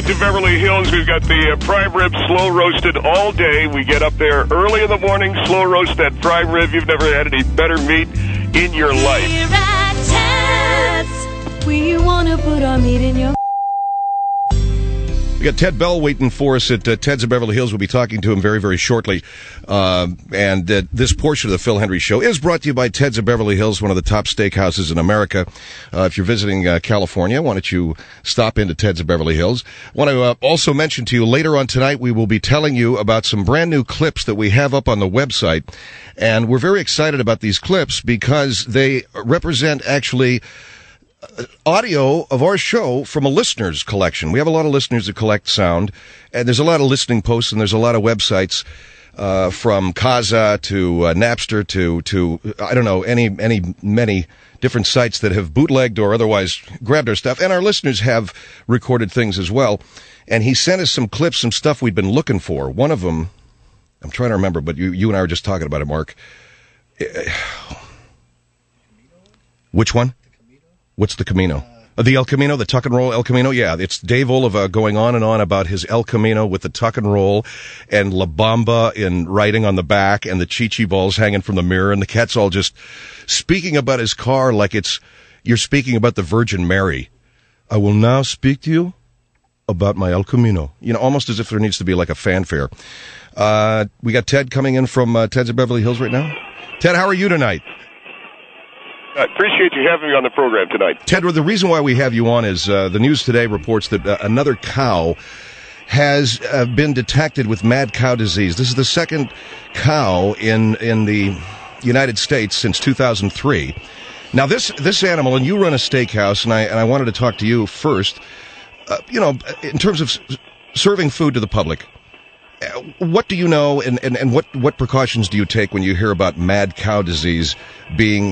to Beverly Hills. We've got the prime rib slow roasted all day. We get up there early in the morning, slow roast that prime rib. You've never had any better meat in your life. Here at Ted's, we want to put our meat in your... We got Ted Bell waiting for us at Ted's in Beverly Hills. We'll be talking to him very, very shortly. And this portion of the Phil Hendrie Show is brought to you by Ted's in Beverly Hills, one of the top steakhouses in America. If you're visiting California, why don't you stop into Ted's in Beverly Hills? I want to also mention to you later on tonight, we will be telling you about some brand new clips that we have up on the website. And we're very excited about these clips because they represent actually audio of our show from a listener's collection. We have a lot of listeners that collect sound, and there's a lot of listening posts, and there's a lot of websites from Kazaa to Napster to I don't know, many different sites that have bootlegged or otherwise grabbed our stuff, and our listeners have recorded things as well. And he sent us some clips, some stuff we'd been looking for. One of them, I'm trying to remember, but you and I were just talking about it, Mark. Which one? What's the Camino? The El Camino, the Tuck and Roll El Camino? Yeah, it's Dave Oliva going on and on about his El Camino with the Tuck and Roll and La Bamba in writing on the back and the Chi-Chi balls hanging from the mirror, and the cat's all just speaking about his car like you're speaking about the Virgin Mary. I will now speak to you about my El Camino. You know, almost as if there needs to be like a fanfare. We got Ted coming in from Ted's in Beverly Hills right now. Ted, how are you tonight? I appreciate you having me on the program tonight. Ted, the reason why we have you on is the news today reports that another cow has been detected with mad cow disease. This is the second cow in the United States since 2003. Now, this animal, and you run a steakhouse, and I wanted to talk to you first. In terms of serving food to the public, what do you know, and what precautions do you take when you hear about mad cow disease being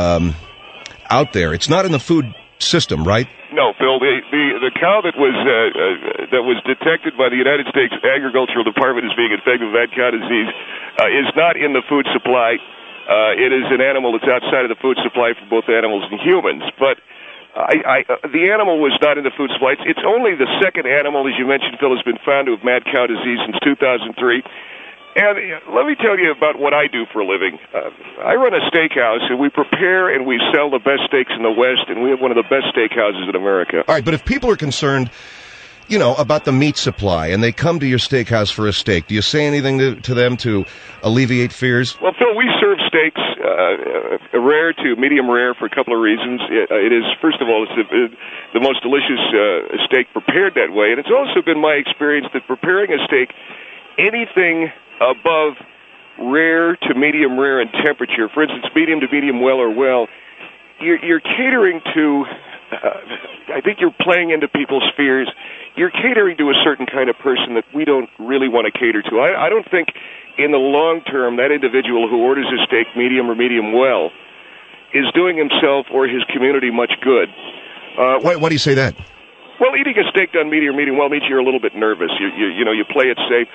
out there? It's not in the food system, right? No, Phil. The cow that was detected by the United States Agricultural Department as being infected with mad cow disease is not in the food supply. It is an animal that's outside of the food supply for both animals and humans, but the animal was not in the food supply. It's only the second animal, as you mentioned, Phil, has been found to have mad cow disease since 2003. And let me tell you about what I do for a living. I run a steakhouse, and we prepare and we sell the best steaks in the West, and we have one of the best steakhouses in America. All right, but if people are concerned, about the meat supply, and they come to your steakhouse for a steak, do you say anything to them to alleviate fears? Well, Phil, we serve steaks rare to medium rare for a couple of reasons. It is, first of all, it's the most delicious steak prepared that way, and it's also been my experience that preparing a steak, anything above rare to medium rare in temperature, for instance, medium to medium well or well, you're catering to, I think you're playing into people's fears. You're catering to a certain kind of person that we don't really want to cater to. I don't think in the long term that individual who orders a steak medium or medium well is doing himself or his community much good. Why do you say that? Well, eating a steak done medium or medium well means you're a little bit nervous. You play it safe.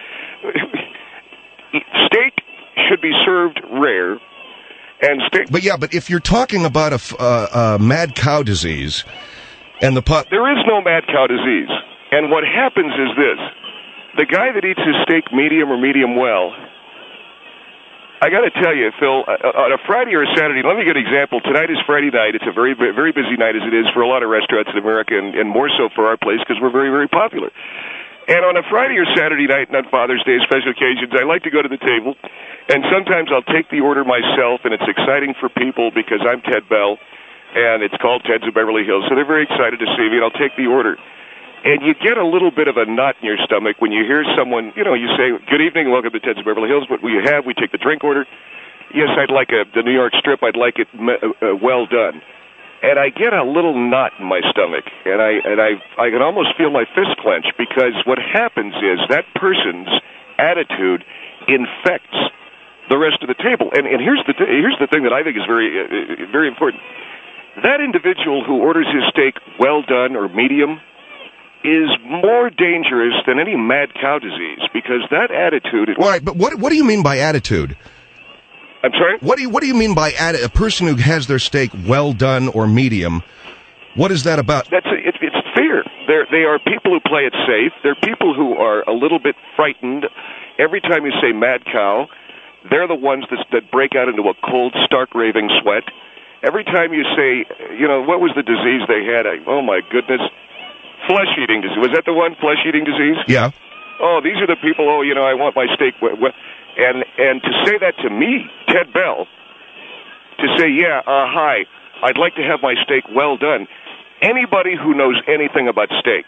Steak should be served rare, and steak. But if you're talking about a mad cow disease, and there is no mad cow disease. And what happens is this: the guy that eats his steak medium or medium well, I got to tell you, Phil, on a Friday or a Saturday, let me give an example. Tonight is Friday night. It's a very, very busy night, as it is for a lot of restaurants in America, and more so for our place because we're very, very popular. And on a Friday or Saturday night, not Father's Day, special occasions, I like to go to the table, and sometimes I'll take the order myself, and it's exciting for people because I'm Ted Bell, and it's called Ted's in Beverly Hills, so they're very excited to see me, and I'll take the order. And you get a little bit of a knot in your stomach when you hear someone, you say, good evening, welcome to Ted's in Beverly Hills, what will you have? We take the drink order. Yes, I'd like the New York strip, I'd like it well done. And I get a little knot in my stomach, and I can almost feel my fist clench, because what happens is that person's attitude infects the rest of the table. And here's the thing that I think is very, very important. That individual who orders his steak well done or medium is more dangerous than any mad cow disease, because that attitude... All right, but what do you mean by attitude? I'm sorry? What do you mean by a person who has their steak well done or medium? What is that about? It's fear. They are people who play it safe. They're people who are a little bit frightened. Every time you say mad cow, they're the ones that break out into a cold, stark, raving sweat. Every time you say, what was the disease they had? Oh, my goodness. Flesh-eating disease. Was that the one, flesh-eating disease? Yeah. Oh, these are the people, I want my steak. And to say that to me, Ted Bell, to say, hi, I'd like to have my steak well done. Anybody who knows anything about steak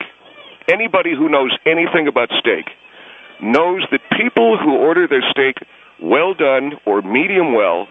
knows that people who order their steak well done or medium well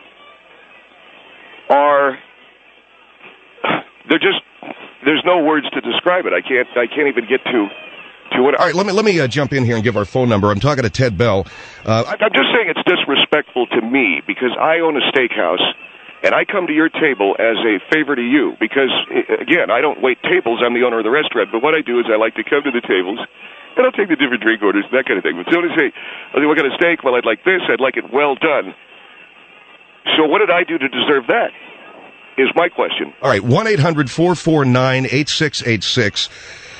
there's no words to describe it. I can't even get to what. All right, let me jump in here and give our phone number. I'm talking to Ted Bell. I'm just saying it's disrespectful to me because I own a steakhouse and I come to your table as a favor to you because, again, I don't wait tables. I'm the owner of the restaurant. But what I do is I like to come to the tables and I'll take the different drink orders, that kind of thing. But so to say, what kind of steak? Well, I'd like this. I'd like it well done. So what did I do to deserve that? Is my question. All right, 1-800-449-8686.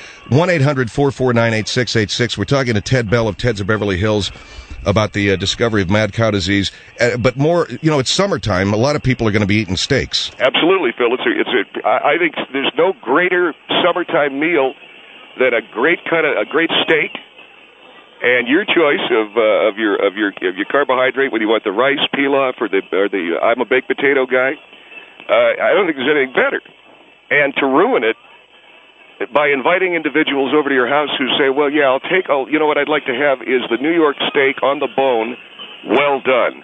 1-800-449-8686. We're talking to Ted Bell of Ted's of Beverly Hills about the discovery of mad cow disease. But more, it's summertime. A lot of people are going to be eating steaks. Absolutely, Phil. I think there's no greater summertime meal than a great steak. And your choice of your carbohydrate, whether you want the rice pilaf or the I'm a baked potato guy. I don't think there's anything better. And to ruin it by inviting individuals over to your house who say, well, yeah, what I'd like to have is the New York steak on the bone, well done.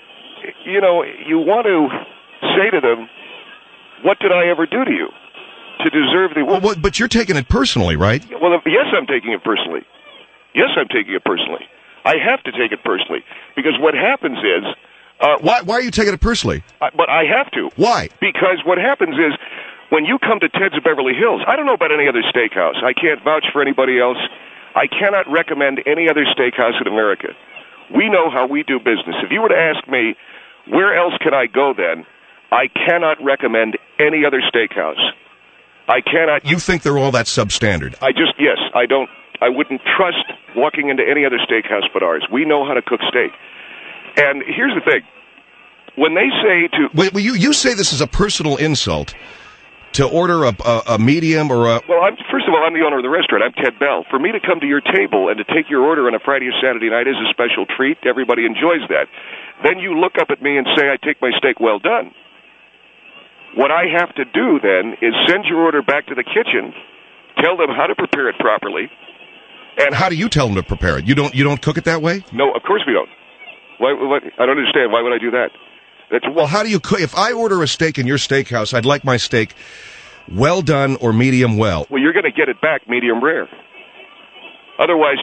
You want to say to them, what did I ever do to you to deserve the... Well, but you're taking it personally, right? Well, yes, I'm taking it personally. Yes, I'm taking it personally. I have to take it personally because what happens is... Why are you taking it personally? But I have to. Why? Because what happens is, when you come to Ted's of Beverly Hills, I don't know about any other steakhouse. I can't vouch for anybody else. I cannot recommend any other steakhouse in America. We know how we do business. If you were to ask me, where else can I go then? I cannot recommend any other steakhouse. I cannot... You think they're all that substandard? Yes, I don't... I wouldn't trust walking into any other steakhouse but ours. We know how to cook steak. And here's the thing. When they say to... Wait, you say this is a personal insult to order a medium or a... Well, first of all, I'm the owner of the restaurant. I'm Ted Bell. For me to come to your table and to take your order on a Friday or Saturday night is a special treat. Everybody enjoys that. Then you look up at me and say, I take my steak well done. What I have to do then is send your order back to the kitchen, tell them how to prepare it properly. And how do you tell them to prepare it? You don't cook it that way? No, of course we don't. Why, I don't understand. Why would I do that? Well, how do you cook? If I order a steak in your steakhouse, I'd like my steak well done or medium well. Well, you're going to get it back medium rare. Otherwise,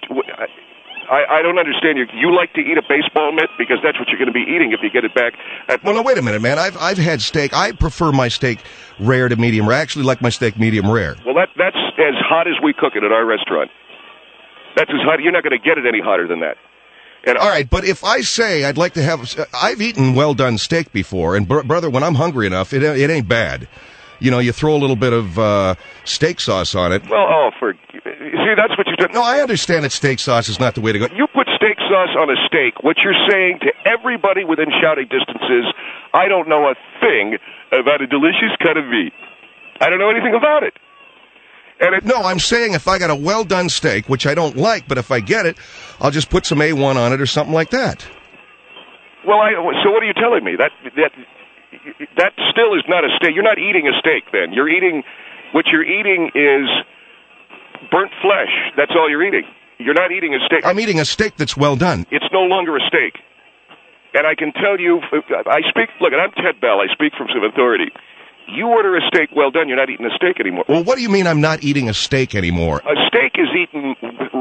I don't understand. You like to eat a baseball mitt because that's what you're going to be eating if you get it back. Well, no, wait a minute, man. I've had steak. I prefer my steak rare to medium rare. I actually like my steak medium rare. Well, that's as hot as we cook it at our restaurant. That's as hot. You're not going to get it any hotter than that. All right, but if I say I'd like to have... I've eaten well-done steak before, and brother, when I'm hungry enough, it ain't bad. You throw a little bit of steak sauce on it. Well, see, that's what you do. No, I understand that steak sauce is not the way to go. You put steak sauce on a steak, what you're saying to everybody within shouting distance is, I don't know a thing about a delicious cut of meat. I don't know anything about it. No, I'm saying if I got a well-done steak, which I don't like, but if I get it, I'll just put some A1 on it or something like that. Well, so what are you telling me? That still is not a steak. You're not eating a steak then. What you're eating is burnt flesh. That's all you're eating. You're not eating a steak. I'm eating a steak that's well done. It's no longer a steak. And I can tell you, look, I'm Ted Bell. I speak from some authority. You order a steak well done, you're not eating a steak anymore. Well, what do you mean I'm not eating a steak anymore? A steak is eaten...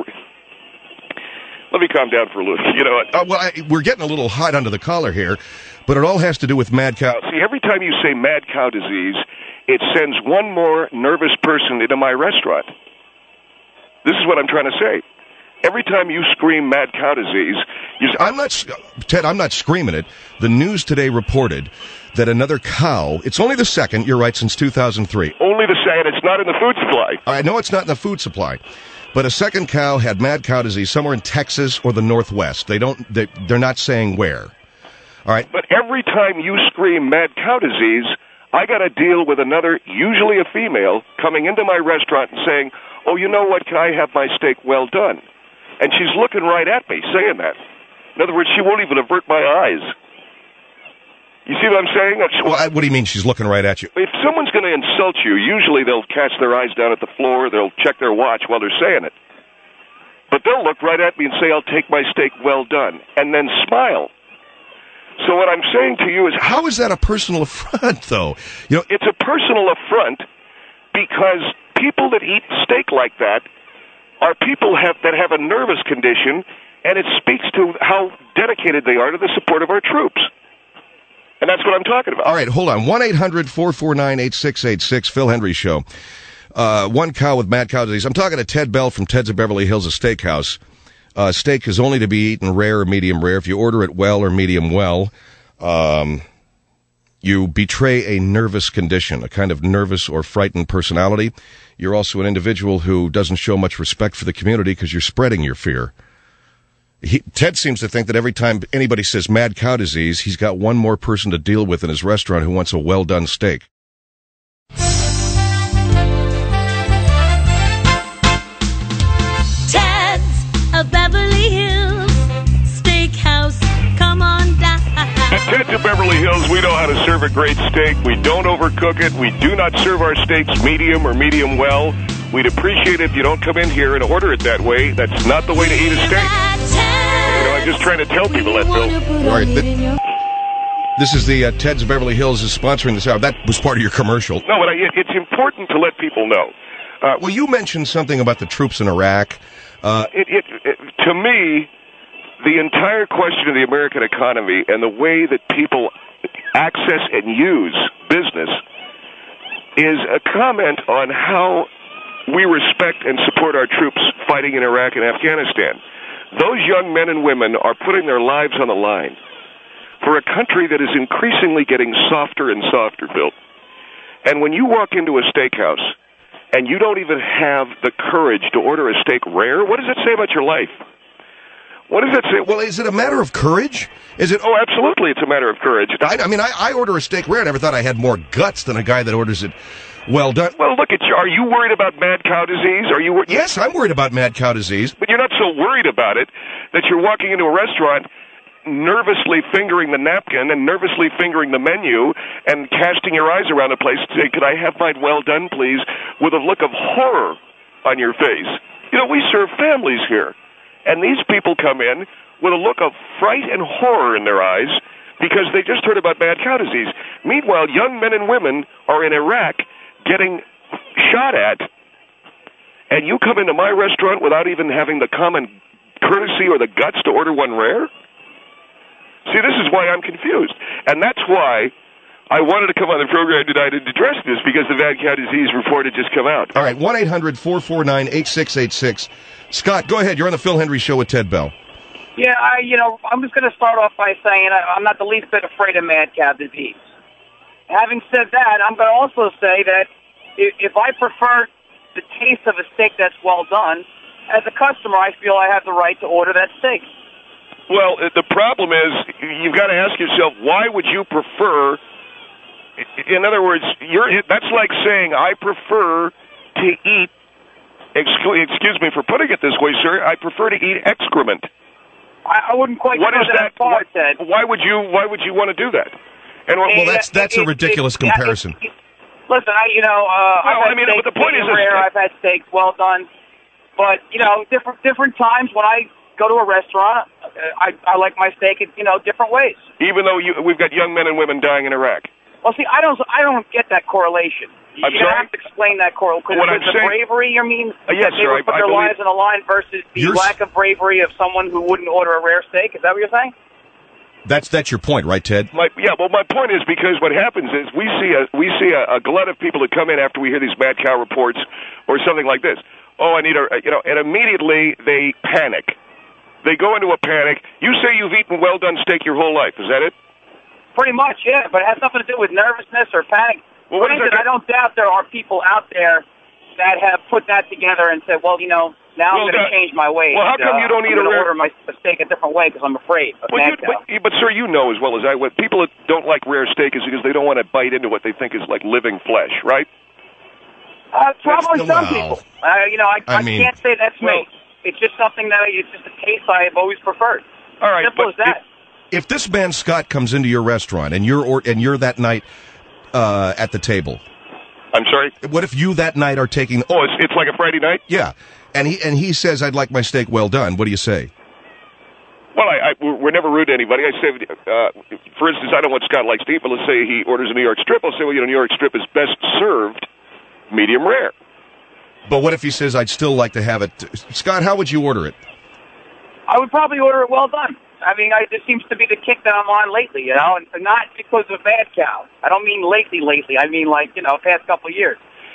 Let me calm down for a little. We're getting a little hot under the collar here, but it all has to do with mad cow. See, every time you say mad cow disease, it sends one more nervous person into my restaurant. This is what I'm trying to say. Every time you scream mad cow disease, Ted, I'm not screaming it. The news today reported that another cow, it's only the second, you're right, since 2003. Only the second. It's not in the food supply. I know it's not in the food supply, but a second cow had mad cow disease somewhere in Texas or the Northwest. They're not saying where. All right. But every time you scream mad cow disease, I got to deal with another, usually a female, coming into my restaurant and saying, "Oh, you know what? Can I have my steak well done?" And she's looking right at me saying that. In other words, she won't even avert my eyes. You see what I'm saying? Well, what do you mean she's looking right at you? If someone's going to insult you, usually they'll cast their eyes down at the floor, they'll check their watch while they're saying it. But they'll look right at me and say, "I'll take my steak well done," and then smile. So what I'm saying to you is... How is that a personal affront, though? It's a personal affront because people that eat steak like that are people that have a nervous condition, and it speaks to how dedicated they are to the support of our troops. And that's what I'm talking about. All right, hold on. 1-800-449-8686, Phil Hendrie Show. One cow with mad cow disease. I'm talking to Ted Bell from Ted's of Beverly Hills, a steakhouse. Steak is only to be eaten rare or medium rare. If you order it well or medium well, you betray a nervous condition, a kind of nervous or frightened personality. You're also an individual who doesn't show much respect for the community because you're spreading your fear. Ted seems to think that every time anybody says mad cow disease, he's got one more person to deal with in his restaurant who wants a well-done steak. Ted's of Beverly Hills Steakhouse. Come on down. At Ted's of Beverly Hills, we know how to serve a great steak. We don't overcook it. We do not serve our steaks medium or medium well. We'd appreciate it if you don't come in here and order it that way. That's not the way to eat a steak. I'm just trying to tell people that, Bill. All right, this is the Ted's of Beverly Hills is sponsoring this hour. That was part of your commercial. No, but it's important to let people know. Well, you mentioned something about the troops in Iraq. To me, the entire question of the American economy and the way that people access and use business is a comment on how we respect and support our troops fighting in Iraq and Afghanistan. Those young men and women are putting their lives on the line for a country that is increasingly getting softer and softer, Bill. And when you walk into a steakhouse and you don't even have the courage to order a steak rare, what does it say about your life? What does it say? Well, is it a matter of courage? Is it? Oh, absolutely, it's a matter of courage. I order a steak rare. I never thought I had more guts than a guy that orders it well done. Well, look at you. Are you worried about mad cow disease? Yes, I'm worried about mad cow disease. But you're not so worried about it that you're walking into a restaurant nervously fingering the napkin and nervously fingering the menu and casting your eyes around the place to say, "Could I have mine well done, please?" with a look of horror on your face. We serve families here. And these people come in with a look of fright and horror in their eyes because they just heard about mad cow disease. Meanwhile, young men and women are in Iraq getting shot at, and you come into my restaurant without even having the common courtesy or the guts to order one rare? See, this is why I'm confused. And that's why I wanted to come on the program tonight and address this, because the mad cow disease report had just come out. All right, 1-800-449-8686. Scott, go ahead. You're on the Phil Hendrie Show with Ted Bell. Yeah, I'm just going to start off by saying I'm not the least bit afraid of mad cow disease. Having said that, I'm going to also say that if I prefer the taste of a steak that's well done, as a customer, I feel I have the right to order that steak. Well, the problem is you've got to ask yourself, why would you prefer? In other words, that's like saying I prefer to eat. Excuse me for putting it this way, sir. I prefer to eat excrement. I wouldn't quite go that far, Ted. Why would you want to do that? And that's a ridiculous comparison. Listen, but the point is, I've had steaks well done, but different times when I go to a restaurant, I like my steak in different ways. Even though we've got young men and women dying in Iraq. Well, see, I don't get that correlation. I'm sorry? Have to explain that correlation. What I'm saying, bravery, you mean? Yes, they would put their lives on the line versus the lack of bravery of someone who wouldn't order a rare steak. Is that what you're saying? That's your point, right, Ted? My point is, because what happens is we see a glut of people that come in after we hear these mad cow reports or something like this. Oh, I need and immediately they panic. They go into a panic. You say you've eaten well-done steak your whole life. Is that it? Pretty much, yeah, but it has nothing to do with nervousness or panic. Well, what is Granted, that? I don't doubt there are people out there that have put that together and said, well, now I'm going to change my ways. Well, how come you don't eat I'm a going to rare... order my steak a different way because I'm afraid of mad cow. But, sir, you know as well as I would, people that don't like rare steak is because they don't want to bite into what they think is like living flesh, right? Probably some people. I mean, can't say that's me. It's just something that it's just a taste I have always preferred. All right, Simple as that. If this man Scott comes into your restaurant and you're that night at the table, I'm sorry? what if you that night are taking? Oh, it's like a Friday night? Yeah, and he says, "I'd like my steak well done." What do you say? Well, we're never rude to anybody. I say, for instance, I don't want Scott likes to eat, but let's say he orders a New York strip. I'll say, well, New York strip is best served medium rare. But what if he says, "I'd still like to have it"? Scott, how would you order it? I would probably order it well done. I mean, this seems to be the kick that I'm on lately, and not because of mad cow. I don't mean lately. I mean, past couple of years.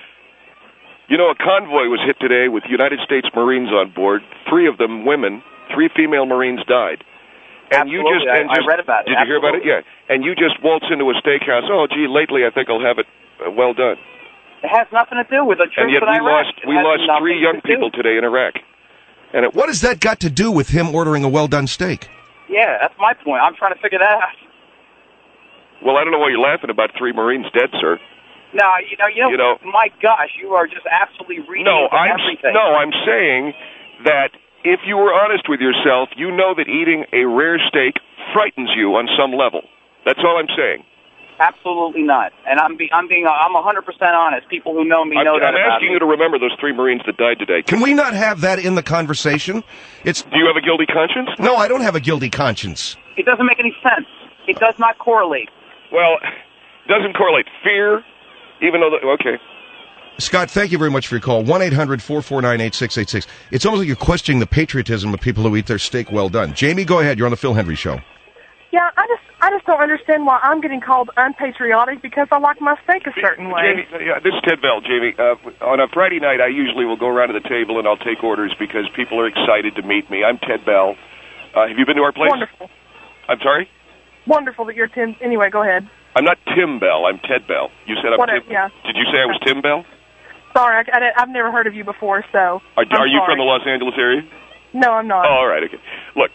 A convoy was hit today with United States Marines on board. 3 of them women. 3 female Marines died. And Absolutely. I read about it. Did you hear about it? Yeah. And you just waltz into a steakhouse. Oh, gee, lately I think I'll have it well done. It has nothing to do with the truth and yet in Iraq. we lost 3 young people today in Iraq. And what has that got to do with him ordering a well done steak? Yeah, that's my point. I'm trying to figure that out. Well, I don't know why you're laughing about 3 Marines dead, sir. No, my gosh, you are just absolutely reading everything. No, I'm saying that if you were honest with yourself, you know that eating a rare steak frightens you on some level. That's all I'm saying. Absolutely not. And I'm 100% honest. People who know me know that I'm about asking me. you to remember those 3 Marines that died today. Can we not have that in the conversation? Do you have a guilty conscience? No, I don't have a guilty conscience. It doesn't make any sense. It does not correlate. Well, it doesn't correlate. Fear, even though... Okay. Scott, thank you very much for your call. 1-800-449-8686. It's almost like you're questioning the patriotism of people who eat their steak well done. Jamie, go ahead. You're on the Phil Hendry Show. Yeah, I just don't understand why I'm getting called unpatriotic because I like my steak a certain way. Jamie, this is Ted Bell, Jamie. On a Friday night, I usually will go around to the table and I'll take orders because people are excited to meet me. I'm Ted Bell. Have you been to our place? Wonderful. I'm sorry? Wonderful that you're Tim. Anyway, go ahead. I'm not Tim Bell. I'm Ted Bell. You said I'm Whatever, Tim. yeah. Did you say I was Tim Bell? Sorry, I've never heard of you before, so Are you from the Los Angeles area? No, I'm not. Oh, all right, okay. Look,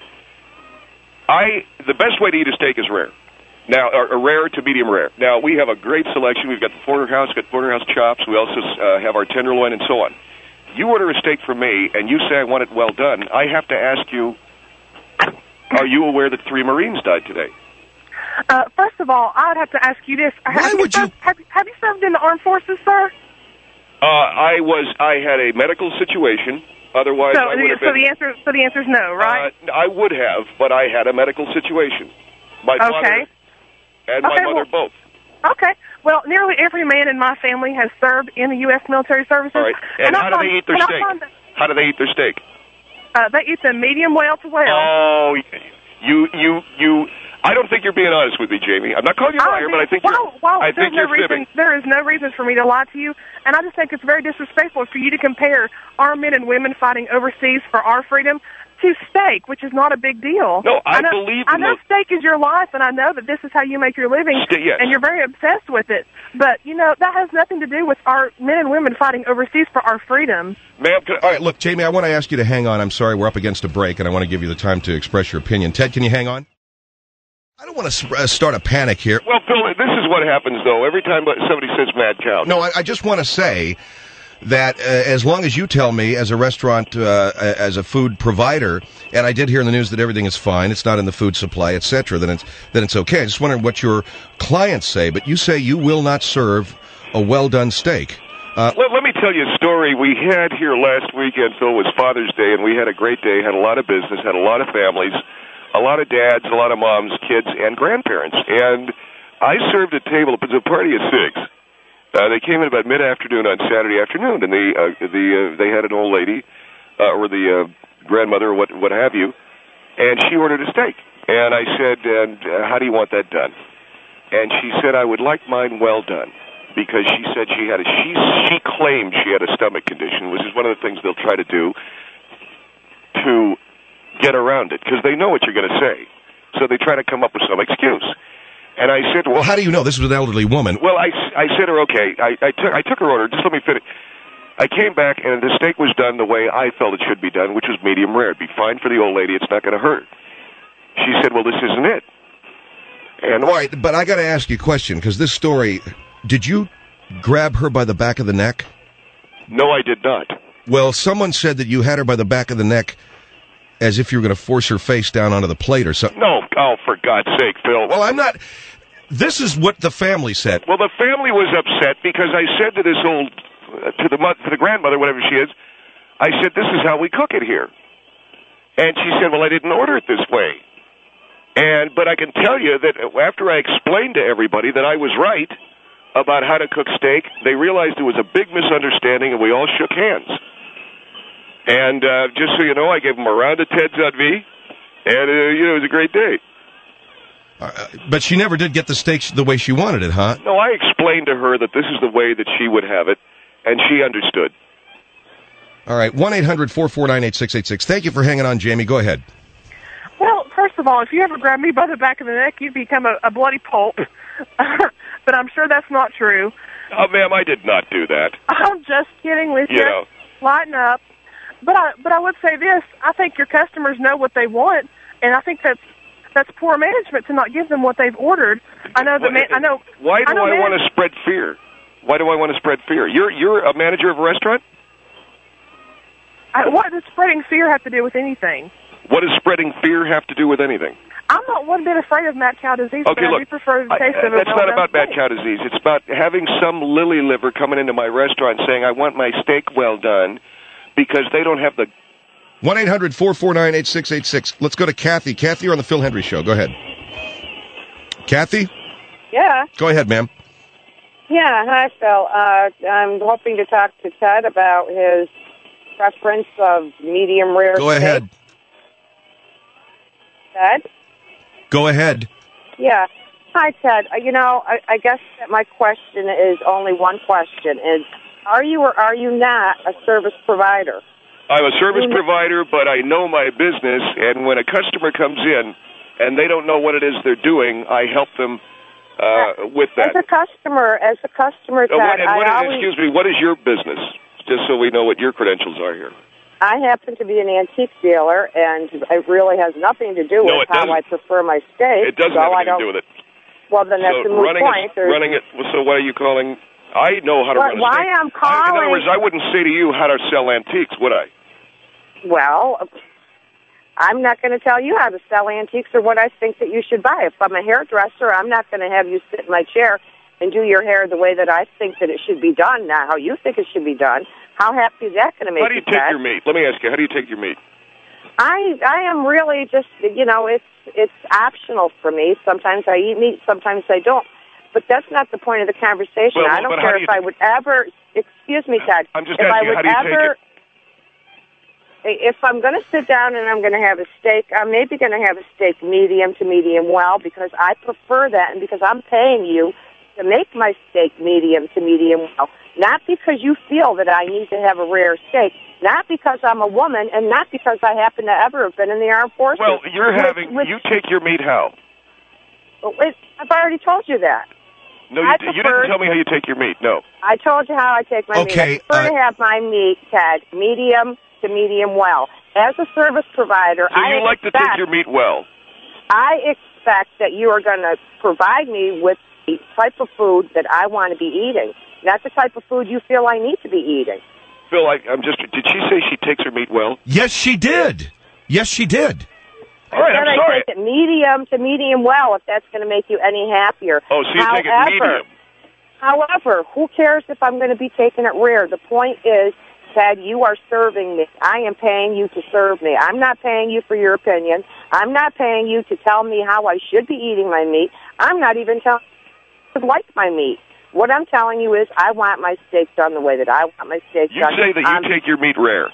the best way to eat a steak is rare. Now, rare to medium rare. Now, we have a great selection. We've got the porterhouse chops. We also have our tenderloin and so on. You order a steak from me, and you say I want it well done. I have to ask you, are you aware that 3 Marines died today? First of all, I would have to ask you this. Have you served in the armed forces, sir? I had a medical situation. Otherwise, I would have been... So the answer is no, right? I would have, but I had a medical situation. My father and my mother both. Okay. Well, nearly every man in my family has served in the U.S. military services. All right. And how do they eat their steak? How do they eat their steak? They eat them medium well to well. Oh, I don't think you're being honest with me, Jamie. I'm not calling you a liar, but I think you're fibbing. There is no reason for me to lie to you, and I just think it's very disrespectful for you to compare our men and women fighting overseas for our freedom to steak, which is not a big deal. No, I know steak is your life, and I know that this is how you make your living, yes. And you're very obsessed with it. But, that has nothing to do with our men and women fighting overseas for our freedom. Ma'am, all right, look, Jamie, I want to ask you to hang on. I'm sorry, we're up against a break, and I want to give you the time to express your opinion. Ted, can you hang on? I don't want to start a panic here. Well, Phil, this is what happens, though, every time somebody says mad cow. No, I just want to say that as long as you tell me, as a restaurant, as a food provider, and I did hear in the news that everything is fine, it's not in the food supply, etc., then it's okay. I just wondering what your clients say, but you say you will not serve a well-done steak. Let me tell you a story we had here last weekend, Phil. It was Father's Day, and we had a great day, had a lot of business, had a lot of families, a lot of dads, a lot of moms, kids, and grandparents. And I served a table. It was a party of 6. They came in about mid-afternoon on Saturday afternoon, and they had an old lady, or the grandmother, or what have you, and she ordered a steak. And I said, how do you want that done? And she said, I would like mine well done, because she said she claimed she had a stomach condition, which is one of the things they'll try to do to get around it, because they know what you're going to say. So they try to come up with some excuse. And I said, well, How do you know? This was an elderly woman. well, I said to her, okay, I took her order. Just let me finish. I came back, and the steak was done the way I felt it should be done, which was medium rare. It'd be fine for the old lady. It's not going to hurt. She said, well, this isn't it. And All right, but I got to ask you a question, because this story, did you grab her by the back of the neck? no, I did not. Well, someone said that you had her by the back of the neck as if you were going to force her face down onto the plate or something. No, oh, for God's sake, Phil. Well, I'm not. This is what the family said. Well, the family was upset because I said to this old, to the grandmother, whatever she is, I said, this is how we cook it here. And she said, well, I didn't order it this way. But I can tell you that after I explained to everybody that I was right about how to cook steak, they realized it was a big misunderstanding, and we all shook hands. And just so you know, I gave them a round of Ted's on me, and it was a great day. But she never did get the steak the way she wanted it, huh? No, I explained to her that this is the way that she would have it, and she understood. All right, 1-800-449-8686. Thank you for hanging on, Jamie. Go ahead. Well, first of all, if you ever grabbed me by the back of the neck, you'd become a bloody pulp. But I'm sure that's not true. Oh, ma'am, I did not do that. I'm just kidding with you. You know. Lighten up. But I would say this. I think your customers know what they want, and I think that's poor management to not give them what they've ordered. I know that. I know. Why do I want to spread fear? Why do I want to spread fear? You're a manager of a restaurant? What does spreading fear have to do with anything? What does spreading fear have to do with anything? I'm not one bit afraid of mad cow disease, Okay, but I look, do prefer the taste of it. that's not about mad cow disease. It's about having some lily liver coming into my restaurant saying, I want my steak well done, because they don't have the... 1-800-449-8686. Let's go to Kathy. Kathy, you're on the Phil Hendry Show. Go ahead. Kathy? Yeah. Go ahead, ma'am. Yeah, hi, Phil. I'm hoping to talk to Ted about his preference of medium rare Go ahead. steak. Ted? Go ahead. Yeah. Hi, Ted. I guess that my question is only one question. Is, are you or are you not a service provider? I'm a service provider, but I know my business, and when a customer comes in and they don't know what it is they're doing, I help them with that. As a customer, Ted, excuse me, what is your business? Just so we know what your credentials are here. I happen to be an antique dealer, and it really has nothing to do with how I prefer my steak. It doesn't have anything to do with it. Well, then that's a moot point. Running it. So what are you calling? I know how to run a steak. Why I'm calling? In other words, I wouldn't say to you how to sell antiques, would I? Well, I'm not going to tell you how to sell antiques or what I think that you should buy. If I'm a hairdresser, I'm not going to have you sit in my chair and do your hair the way that I think that it should be done, not how you think it should be done. How happy is that going to make you? How do you take your meat? Let me ask you, how do you take your meat? I am really just, it's optional for me. Sometimes I eat meat, sometimes I don't. But that's not the point of the conversation. Well, I don't care if I would ever, excuse me, Ted. I'm just asking you, how do you take it? If I'm going to sit down and I'm going to have a steak, I'm maybe going to have a steak medium to medium well, because I prefer that, and because I'm paying you to make my steak medium to medium well. Not because you feel that I need to have a rare steak, not because I'm a woman, and not because I happen to ever have been in the armed forces. Well, you take your meat how? I've already told you that. No, you didn't tell me how you take your meat, no. I told you how I take my meat. I prefer to have my meat, Ted, medium to medium well. As a service provider, so you like to take your meat well? I expect that you are going to provide me with the type of food that I want to be eating, not the type of food you feel I need to be eating. Phil, did she say she takes her meat well? Yes, she did. Yes, she did. All right, I'm sorry. I take it medium to medium well, if that's going to make you any happier. Oh, so you take it medium. However, who cares if I'm going to be taking it rare? The point is, Ted, you are serving me. I am paying you to serve me. I'm not paying you for your opinion. I'm not paying you to tell me how I should be eating my meat. I'm not even telling you to like my meat. What I'm telling you is I want my steak done the way that I want my steak done. You say that you take your meat rare.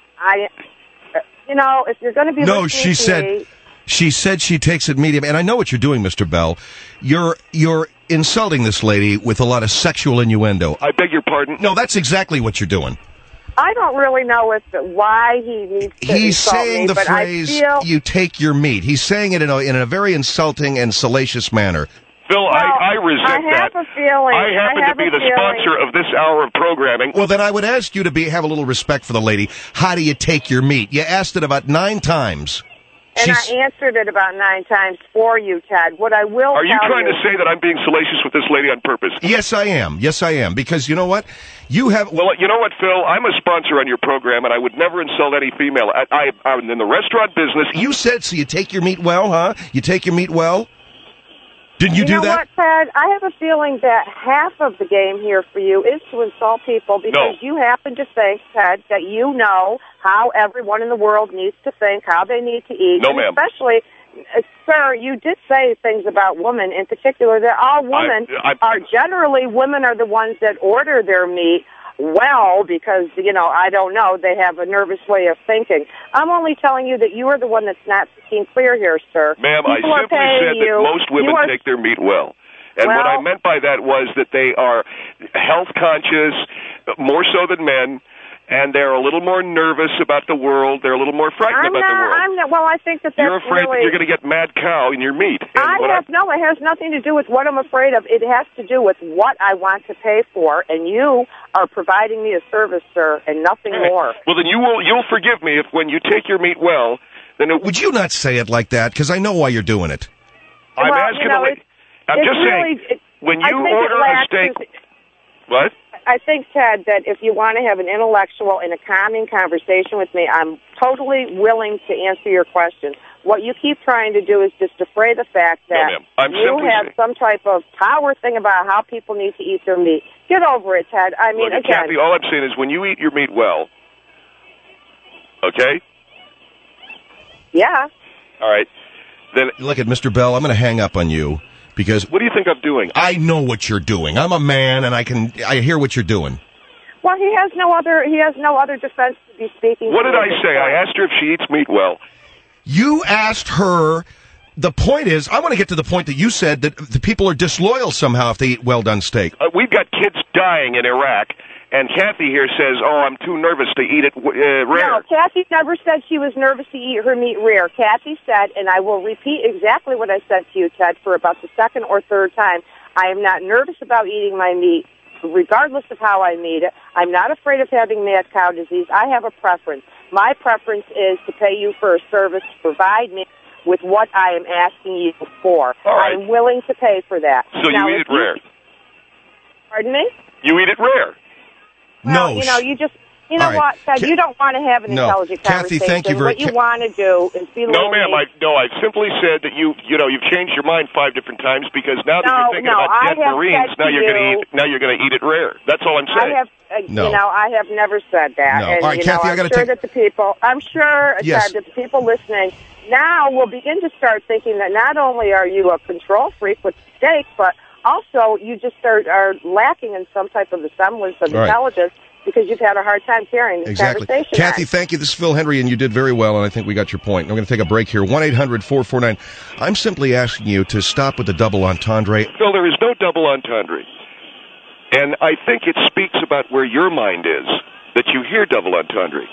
If you're going to be No, she said she takes it medium. And I know what you're doing, Mr. Bell. You're insulting this lady with a lot of sexual innuendo. I beg your pardon? No, that's exactly what you're doing. I don't really know why he needs to He's insult saying me, the phrase, you take your meat. He's saying it in a very insulting and salacious manner. Phil, I resent that. I have a feeling. I happen to be the sponsor of this hour of programming. Well, then I would ask you to have a little respect for the lady. How do you take your meat? You asked it about 9 times. And I answered it about 9 times for you, Ted. What I will Are you trying to say that I'm being salacious with this lady on purpose? Yes, I am. Yes, I am. Because you know what? Well, you know what, Phil? I'm a sponsor on your program, and I would never insult any female. I'm in the restaurant business. You said, so you take your meat well, huh? You take your meat well? Didn't you do that? You know what, Ted? I have a feeling that half of the game here for you is to insult people because you happen to think, Ted, that you know how everyone in the world needs to think, how they need to eat. No, and ma'am. Especially, sir, you did say things about women in particular, that all women are generally, women are the ones that order their meat well because, I don't know, they have a nervous way of thinking. I'm only telling you that you are the one that's not speaking clear here, sir. Ma'am, I simply said that most women take their meat well. And what I meant by that was that they are health conscious, more so than men, and they're a little more nervous about the world. They're a little more frightened about the world. Well, I think that's You're afraid that you're going to get mad cow in your meat. No, it has nothing to do with what I'm afraid of. It has to do with what I want to pay for, and you are providing me a service, sir, and nothing more. Well, then you'll forgive me if when you take your meat well, then Would you not say it like that? Because I know why you're doing it. I'm asking I'm just saying, when you order a steak... What? I think, Ted, that if you want to have an intellectual and a calming conversation with me, I'm totally willing to answer your questions. What you keep trying to do is just defray the fact that you have some type of power thing about how people need to eat their meat. Get over it, Ted. I mean, again... Kathy, all I'm saying is when you eat your meat well, okay? Yeah. All right. Then look at Mr. Bell, I'm going to hang up on you. Because what do you think I'm doing? I know what you're doing. I'm a man, and I hear what you're doing. Well, he has no other defense to be speaking. What did I say? I asked her if she eats meat well. You asked her. The point is, I want to get to the point that you said that the people are disloyal somehow if they eat well-done steak. We've got kids dying in Iraq, and Kathy here says, I'm too nervous to eat it rare. No, Kathy never said she was nervous to eat her meat rare. Kathy said, and I will repeat exactly what I said to you, Ted, for about the second or third time, I am not nervous about eating my meat, regardless of how I eat it. I'm not afraid of having mad cow disease. I have a preference. My preference is to pay you for a service, to provide me with what I am asking you for. All right. I'm willing to pay for that. So now, you eat it rare? Pardon me? You eat it rare? Well, no. You know what, Ted? You don't want to have an intelligent Kathy, conversation. thank you very What you want to do is be No, ma'am. I simply said that you've changed your mind 5 different times because now that you're thinking about dead Marines, now you're going to eat it rare. That's all I'm saying. I have never said that. No. And all right, Kathy, I'm sure yes. that the people listening now will begin to start thinking that not only are you a control freak with steak, but also you just are lacking in some type of a semblance of intelligence. Because you've had a hard time carrying this conversation. Kathy, thank you. This is Phil Henry, and you did very well, and I think we got your point. I'm going to take a break here. 1-800-449. I'm simply asking you to stop with the double entendre. Phil, there is no double entendre. And I think it speaks about where your mind is, that you hear double entendre.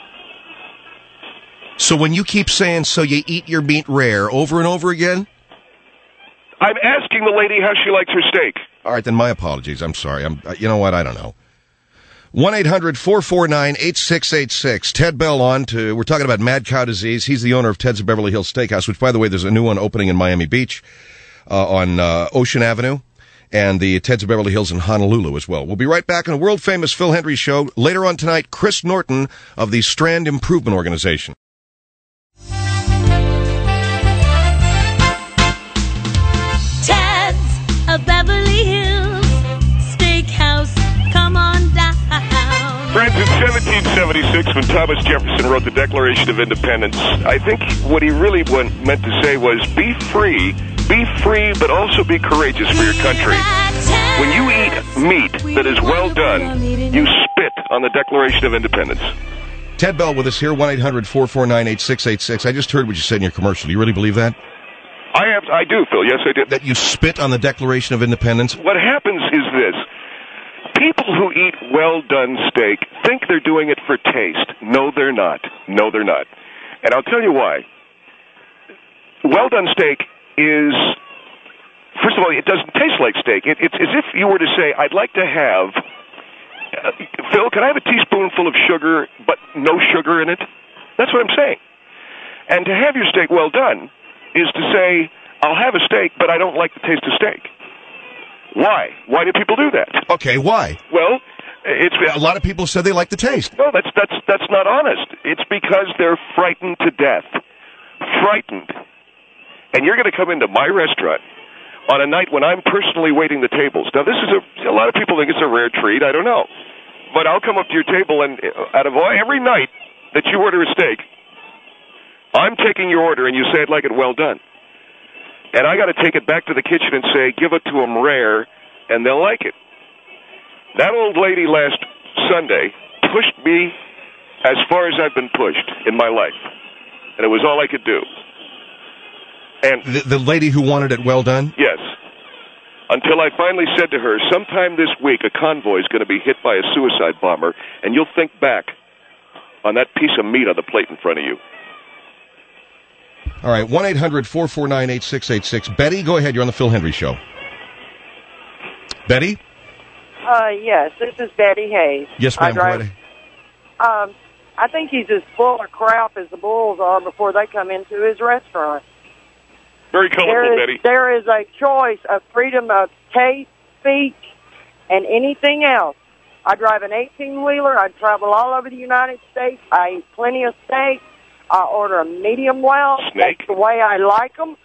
So when you keep saying, so you eat your meat rare, over and over again? I'm asking the lady how she likes her steak. All right, then my apologies. I'm sorry. You know what? I don't know. 1-800-449-8686. Ted Bell we're talking about mad cow disease. He's the owner of Ted's Beverly Hills Steakhouse, which, by the way, there's a new one opening in Miami Beach on Ocean Avenue, and the Ted's Beverly Hills in Honolulu as well. We'll be right back on a world-famous Phil Henry show. Later on tonight, Chris Norton of the Strand Improvement Organization. Ted's of Beverly Hills Steakhouse. Come on down. Friends, in 1776, when Thomas Jefferson wrote the Declaration of Independence, I think what he really meant to say was, be free, but also be courageous for your country. When you eat meat that is well done, you spit on the Declaration of Independence. Ted Bell with us here, 1-800-449-8686. I just heard what you said in your commercial. Do you really believe that? I do, Phil. Yes, I do. That you spit on the Declaration of Independence? What happens is this. People who eat well-done steak think they're doing it for taste. No, they're not. No, they're not. And I'll tell you why. Well-done steak is first of all, it doesn't taste like steak. It's as if you were to say, I'd like to have, Phil, can I have a teaspoonful of sugar, but no sugar in it? That's what I'm saying. And to have your steak well done is to say, I'll have a steak, but I don't like the taste of steak. Why? Why do people do that? Okay, why? Well, A lot of people said they like the taste. No, that's not honest. It's because they're frightened to death. Frightened. And you're going to come into my restaurant on a night when I'm personally waiting the tables. Now, this is a lot of people think it's a rare treat. I don't know. But I'll come up to your table, and out of every night that you order a steak, I'm taking your order, and you say I'd like it well done. And I got to take it back to the kitchen and say, give it to them rare, and they'll like it. That old lady last Sunday pushed me as far as I've been pushed in my life. And it was all I could do. And the lady who wanted it well done? Yes. Until I finally said to her, sometime this week a convoy is going to be hit by a suicide bomber, and you'll think back on that piece of meat on the plate in front of you. All right, 1-800-449-8686. Betty, go ahead. You're on the Phil Hendry Show. Betty? Yes, this is Betty Hayes. Yes, ma'am. Go ahead. I think he's as full of crap as the bulls are before they come into his restaurant. Very colorful, Betty. There is a choice of freedom of taste, speech, and anything else. I drive an 18-wheeler. I travel all over the United States. I eat plenty of steak. I order a medium well. Snake? That's the way I like them.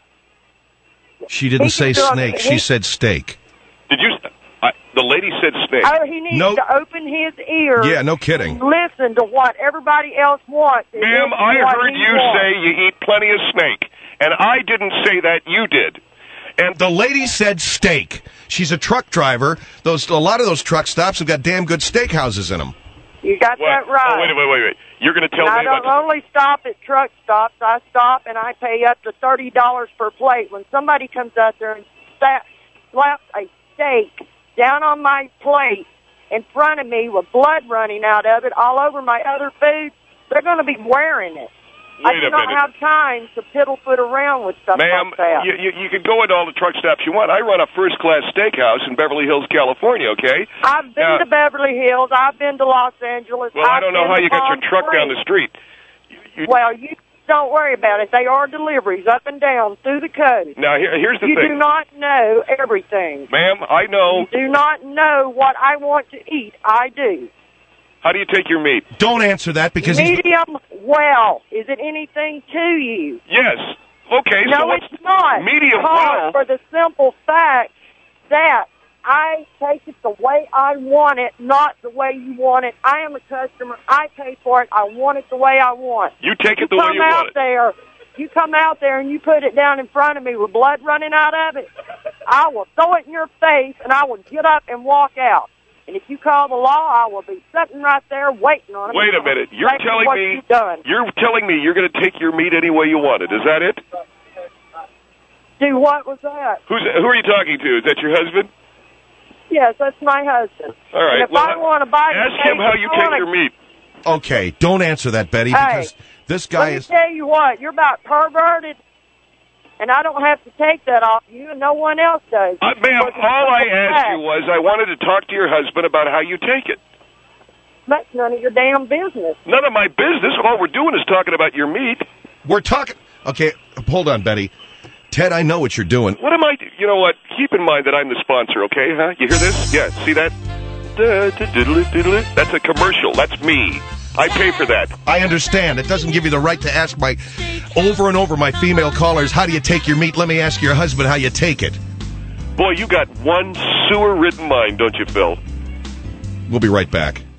She didn't say snake. She said steak. Did you? The lady said snake. Oh, he needs to open his ears. Yeah, no kidding. And listen to what everybody else wants. Ma'am, I heard you say you eat plenty of snake. And I didn't say that, you did. And the lady said steak. She's a truck driver. A lot of those truck stops have got damn good steakhouses in them. You got that right. Oh, wait. You're going to tell me I don't only stop at truck stops. I stop and I pay up to $30 per plate. When somebody comes out there and slaps a steak down on my plate in front of me with blood running out of it all over my other food, they're going to be wearing it. I do not have time to piddle-foot around with stuff Ma'am, like that. you can go into all the truck stops you want. I run a first-class steakhouse in Beverly Hills, California, okay? I've been to Beverly Hills. I've been to Los Angeles. Well, I don't know how you got your truck down the street. Well, you don't worry about it. They are deliveries up and down through the coast. Now, here's the thing. You do not know everything. Ma'am, I know. You do not know what I want to eat. I do. How do you take your meat? Don't answer that because medium well. Is it anything to you? Yes. Okay. No, so it's not. Medium well. For the simple fact that I take it the way I want it, not the way you want it. I am a customer. I pay for it. I want it the way I want. You take it the way you want it. You come out there and you put it down in front of me with blood running out of it, I will throw it in your face and I will get up and walk out. And if you call the law, I will be sitting right there waiting on it. Wait a minute. You're telling me you're going to take your meat any way you want it. Is that it? Do what was that? Who are you talking to? Is that your husband? Yes, that's my husband. All right. And if I want to buy ask him how you take your meat. Okay, don't answer that, Betty, because this guy is... Let me tell you what, you're about perverted, and I don't have to take that off you, and no one else does. Ma'am, all I asked you was I wanted to talk to your husband about how you take it. That's none of your damn business. None of my business. All we're doing is talking about your meat. We're talking... Okay, hold on, Betty. Ted, I know what you're doing. What am I... You know what? Keep in mind that I'm the sponsor, okay, huh? You hear this? Yeah, see that? That's a commercial. That's me. I pay for that. I understand. It doesn't give you the right to ask over and over my female callers, how do you take your meat? Let me ask your husband how you take it. Boy, you got one sewer-ridden mind, don't you, Phil? We'll be right back.